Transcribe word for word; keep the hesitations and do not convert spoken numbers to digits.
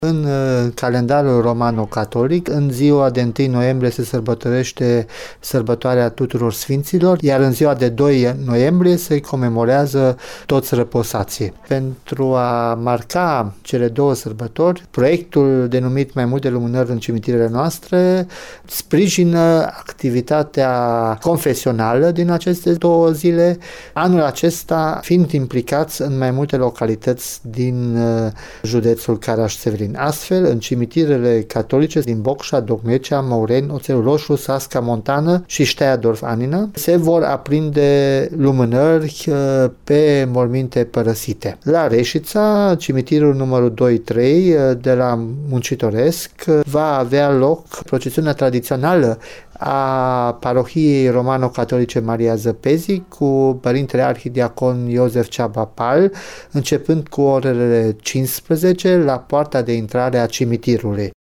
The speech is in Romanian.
În calendarul romano-catolic, în ziua de întâi noiembrie se sărbătorește sărbătoarea tuturor sfinților, iar în ziua de doi noiembrie se comemorează toți răposații. Pentru a marca cele două sărbători, proiectul denumit Mai multe lumânări în cimitirele noastre sprijină activitatea confesională din aceste două zile, anul acesta fiind implicați în mai multe localități din județul Caraș-Severin. Astfel, în cimitirele catolice din Bocșa, Docmecea, Maureni, Oțelul Roșu, Sasca Montană și Steyerdorf Annina se vor aprinde lumânări pe morminte părăsite. La Reșița, cimitirul numărul doi trei de la Muncitoresc, va avea loc procesiunea tradițională a parohiei romano-catolice Maria Zăpezii cu părintele arhidiacon Iosef Ceaba Pal, începând cu orele cincisprezece la poarta de intrare a cimitirului.